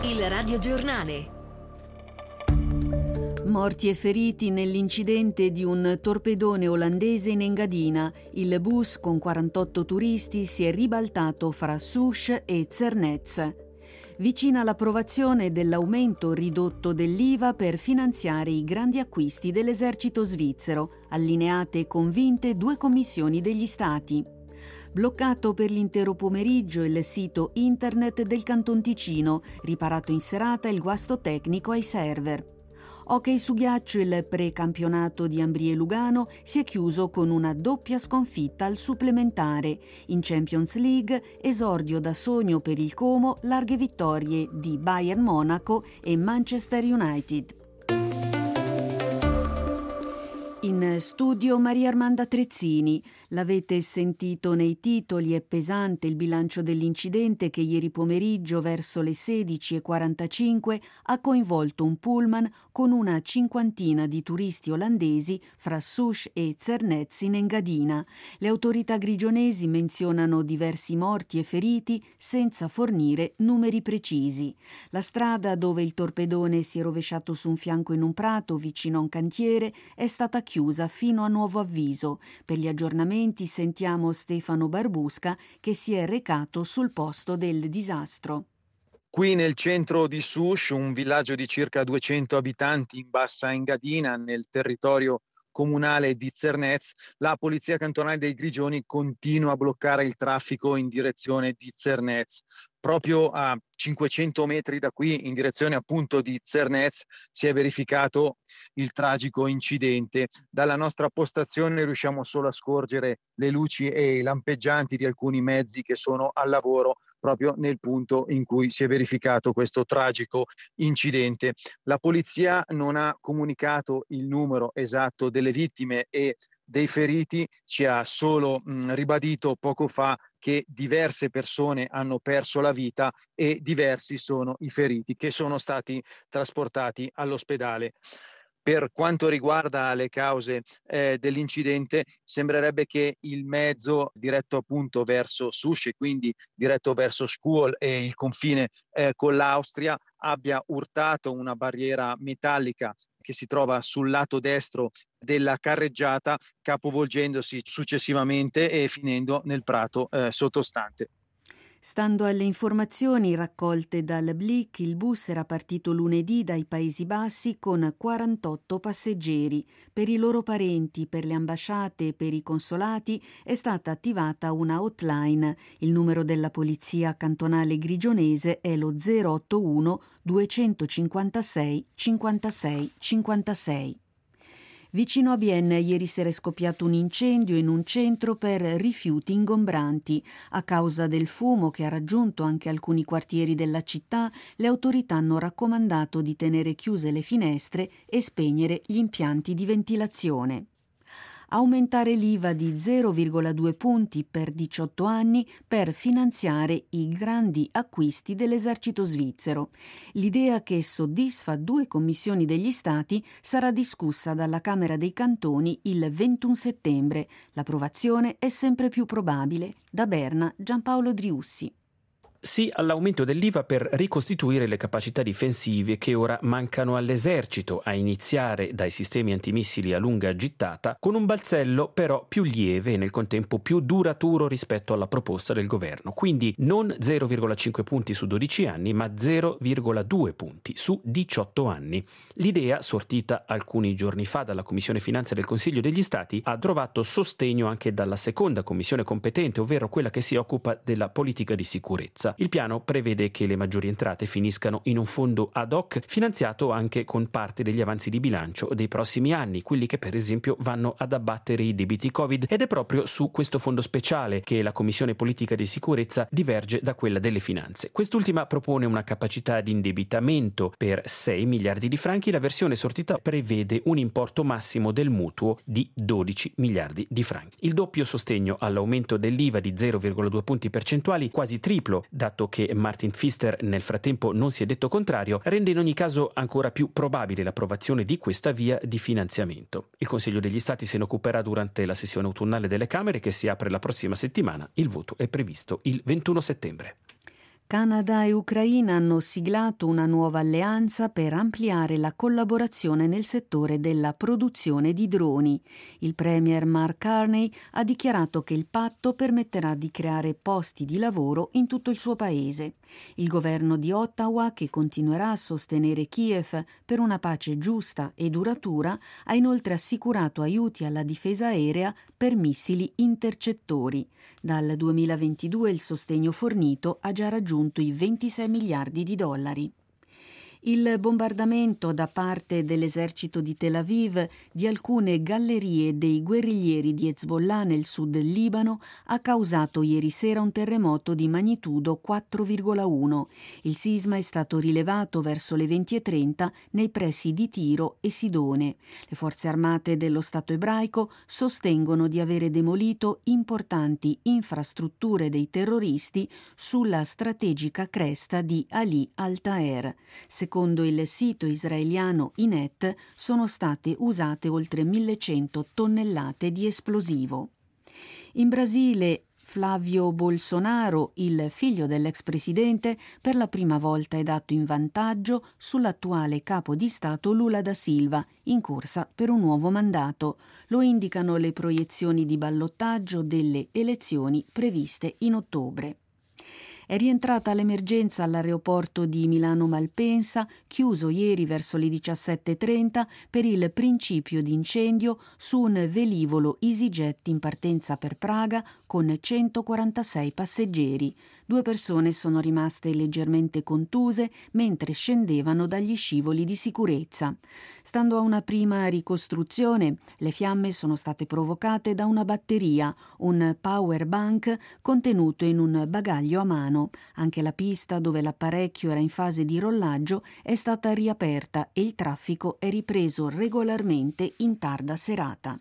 Il radiogiornale. Morti e feriti nell'incidente di un torpedone olandese in Engadina. Il bus con 48 turisti si è ribaltato fra Souche e Zernez. Vicina l'approvazione dell'aumento ridotto dell'IVA per finanziare i grandi acquisti dell'esercito svizzero, allineate e convinte 2 commissioni degli Stati. Bloccato per l'intero pomeriggio il sito internet del Canton Ticino, riparato in serata il guasto tecnico ai server. Hockey su ghiaccio, il precampionato di Ambrie Lugano si è chiuso con una doppia sconfitta al supplementare. In Champions League, esordio da sogno per il Como, larghe vittorie di Bayern Monaco e Manchester United. In studio Maria Armanda Trezzini. L'avete sentito nei titoli, è pesante il bilancio dell'incidente che ieri pomeriggio verso le 16:45 ha coinvolto un pullman con una cinquantina di turisti olandesi fra Souche e Zernez in Engadina. Le autorità grigionesi menzionano diversi morti e feriti senza fornire numeri precisi. La strada dove il torpedone si è rovesciato su un fianco in un prato vicino a un cantiere è stata chiusa fino a nuovo avviso. Per gli aggiornamenti sentiamo Stefano Barbusca che si è recato sul posto del disastro. Qui nel centro di Souche, un villaggio di circa 200 abitanti in Bassa Engadina, nel territorio comunale di Zernez, la polizia cantonale dei Grigioni continua a bloccare il traffico in direzione di Zernez. Proprio a 500 metri da qui, in direzione appunto di Zernez, si è verificato il tragico incidente. Dalla nostra postazione riusciamo solo a scorgere le luci e i lampeggianti di alcuni mezzi che sono al lavoro proprio nel punto in cui si è verificato questo tragico incidente. La polizia non ha comunicato il numero esatto delle vittime e dei feriti, ci ha solo ribadito poco fa che diverse persone hanno perso la vita e diversi sono i feriti che sono stati trasportati all'ospedale. Per quanto riguarda le cause dell'incidente, sembrerebbe che il mezzo diretto appunto verso Souche, quindi diretto verso Schkuol e il confine con l'Austria, abbia urtato una barriera metallica che si trova sul lato destro della carreggiata, capovolgendosi successivamente e finendo nel prato sottostante. Stando alle informazioni raccolte dal Blick, il bus era partito lunedì dai Paesi Bassi con 48 passeggeri. Per i loro parenti, per le ambasciate e per i consolati è stata attivata una hotline. Il numero della polizia cantonale grigionese è lo 081 256 56 56. Vicino a Bienne ieri sera è scoppiato un incendio in un centro per rifiuti ingombranti. A causa del fumo che ha raggiunto anche alcuni quartieri della città, le autorità hanno raccomandato di tenere chiuse le finestre e spegnere gli impianti di ventilazione. Aumentare l'IVA di 0,2 punti per 18 anni per finanziare i grandi acquisti dell'esercito svizzero. L'idea, che soddisfa 2 commissioni degli Stati, sarà discussa dalla Camera dei Cantoni il 21 settembre. L'approvazione è sempre più probabile. Da Berna, Giampaolo Driussi. Sì all'aumento dell'IVA per ricostituire le capacità difensive che ora mancano all'esercito, a iniziare dai sistemi antimissili a lunga gittata, con un balzello però più lieve e nel contempo più duraturo rispetto alla proposta del governo. Quindi non 0,5 punti su 12 anni, ma 0,2 punti su 18 anni. L'idea, sortita alcuni giorni fa dalla Commissione Finanze del Consiglio degli Stati, ha trovato sostegno anche dalla seconda commissione competente, ovvero quella che si occupa della politica di sicurezza. Il piano prevede che le maggiori entrate finiscano in un fondo ad hoc finanziato anche con parte degli avanzi di bilancio dei prossimi anni, quelli che per esempio vanno ad abbattere i debiti Covid, ed è proprio su questo fondo speciale che la Commissione Politica di Sicurezza diverge da quella delle finanze. Quest'ultima propone una capacità di indebitamento per 6 miliardi di franchi, la versione sortita prevede un importo massimo del mutuo di 12 miliardi di franchi. Il doppio sostegno all'aumento dell'IVA di 0,2 punti percentuali, quasi triplo, dato che Martin Pfister nel frattempo non si è detto contrario, rende in ogni caso ancora più probabile l'approvazione di questa via di finanziamento. Il Consiglio degli Stati se ne occuperà durante la sessione autunnale delle Camere che si apre la prossima settimana. Il voto è previsto il 21 settembre. Canada e Ucraina hanno siglato una nuova alleanza per ampliare la collaborazione nel settore della produzione di droni. Il premier Mark Carney ha dichiarato che il patto permetterà di creare posti di lavoro in tutto il suo paese. Il governo di Ottawa, che continuerà a sostenere Kiev per una pace giusta e duratura, ha inoltre assicurato aiuti alla difesa aerea per missili intercettori. Dal 2022 il sostegno fornito ha già raggiunto i 26 miliardi di dollari. Il bombardamento da parte dell'esercito di Tel Aviv di alcune gallerie dei guerriglieri di Hezbollah nel sud del Libano ha causato ieri sera un terremoto di magnitudo 4,1. Il sisma è stato rilevato verso le 20:30 nei pressi di Tiro e Sidone. Le forze armate dello Stato ebraico sostengono di avere demolito importanti infrastrutture dei terroristi sulla strategica cresta di Ali al-Taher. Secondo il sito israeliano Ynet, sono state usate oltre 1.100 tonnellate di esplosivo. In Brasile, Flávio Bolsonaro, il figlio dell'ex presidente, per la prima volta è dato in vantaggio sull'attuale capo di Stato Lula da Silva, in corsa per un nuovo mandato. Lo indicano le proiezioni di ballottaggio delle elezioni previste in ottobre. È rientrata l'emergenza all'aeroporto di Milano Malpensa, chiuso ieri verso le 17:30 per il principio di incendio su un velivolo EasyJet in partenza per Praga con 146 passeggeri. 2 persone sono rimaste leggermente contuse mentre scendevano dagli scivoli di sicurezza. Stando a una prima ricostruzione, le fiamme sono state provocate da una batteria, un power bank contenuto in un bagaglio a mano. Anche la pista dove l'apparecchio era in fase di rollaggio è stata riaperta e il traffico è ripreso regolarmente in tarda serata.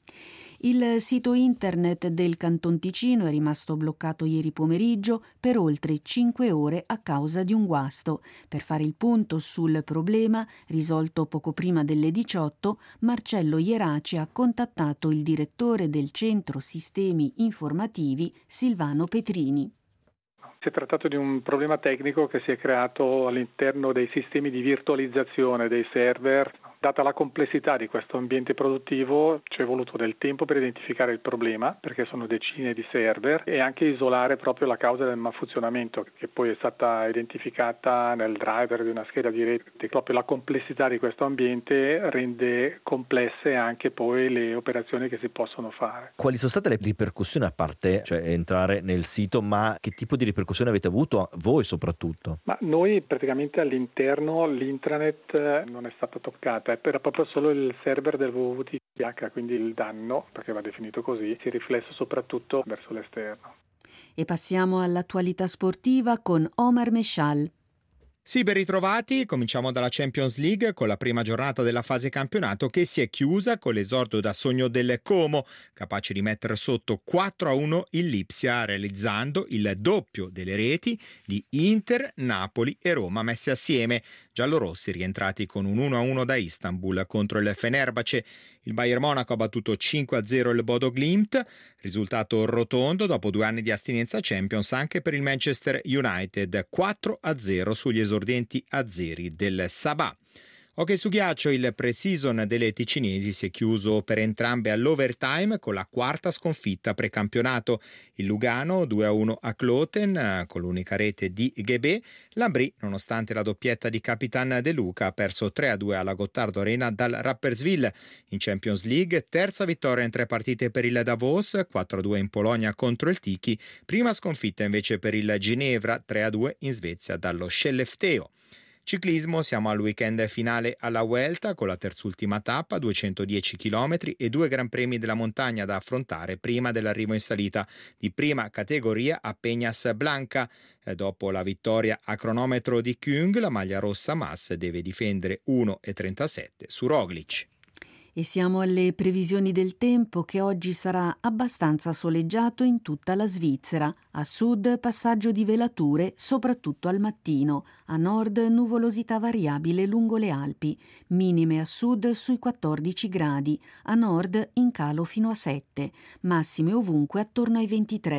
Il sito internet del Canton Ticino è rimasto bloccato ieri pomeriggio per oltre 5 ore a causa di un guasto. Per fare il punto sul problema, risolto poco prima delle 18, Marcello Ieraci ha contattato il direttore del Centro Sistemi Informativi, Silvano Petrini. Si è trattato di un problema tecnico che si è creato all'interno dei sistemi di virtualizzazione dei server. Data la complessità di questo ambiente produttivo, ci è voluto del tempo per identificare il problema, perché sono decine di server, e anche isolare proprio la causa del malfunzionamento, che poi è stata identificata nel driver di una scheda di rete. Proprio la complessità di questo ambiente rende complesse anche poi le operazioni che si possono fare. Quali sono state le ripercussioni, a parte entrare nel sito, ma che tipo di ripercussioni avete avuto voi soprattutto? Ma noi praticamente all'interno l'intranet non è stata toccata, era proprio solo il server del www.tph, quindi il danno, perché va definito così, si è riflesso soprattutto verso l'esterno. E passiamo all'attualità sportiva con Omar Meshal. Sì, ben ritrovati. Cominciamo dalla Champions League con la prima giornata della fase campionato che si è chiusa con l'esordio da sogno del Como, capace di mettere sotto 4-1 il Lipsia, realizzando il doppio delle reti di Inter, Napoli e Roma messi assieme. Giallorossi rientrati con un 1-1 da Istanbul contro il Fenerbahce. Il Bayern Monaco ha battuto 5-0 il Bodo Glimt, risultato rotondo dopo 2 anni di astinenza Champions anche per il Manchester United, 4-0 sugli esordienti azeri del Sabah. Hockey su ghiaccio, il pre-season delle ticinesi si è chiuso per entrambe all'overtime con la quarta sconfitta precampionato. Il Lugano 2-1 a Kloten con l'unica rete di Ghebé. L'Ambri, nonostante la doppietta di Capitan De Luca, ha perso 3-2 alla Gottardo Arena dal Rapperswil. In Champions League, terza vittoria in 3 partite per il Davos, 4-2 in Polonia contro il Tiki. Prima sconfitta invece per il Ginevra, 3-2 in Svezia dallo Skellefteå. Ciclismo, siamo al weekend finale alla Vuelta con la terzultima tappa, 210 km e 2 Gran Premi della montagna da affrontare prima dell'arrivo in salita di prima categoria a Peñas Blanca. Dopo la vittoria a cronometro di Küng, la maglia rossa Mas deve difendere 1,37 su Roglic. E siamo alle previsioni del tempo, che oggi sarà abbastanza soleggiato in tutta la Svizzera. A sud passaggio di velature, soprattutto al mattino. A nord nuvolosità variabile lungo le Alpi. Minime a sud sui 14 gradi. A nord in calo fino a 7. Massime ovunque attorno ai 23.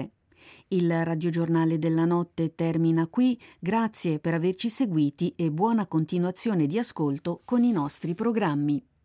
Il radiogiornale della notte termina qui, grazie per averci seguiti e buona continuazione di ascolto con i nostri programmi.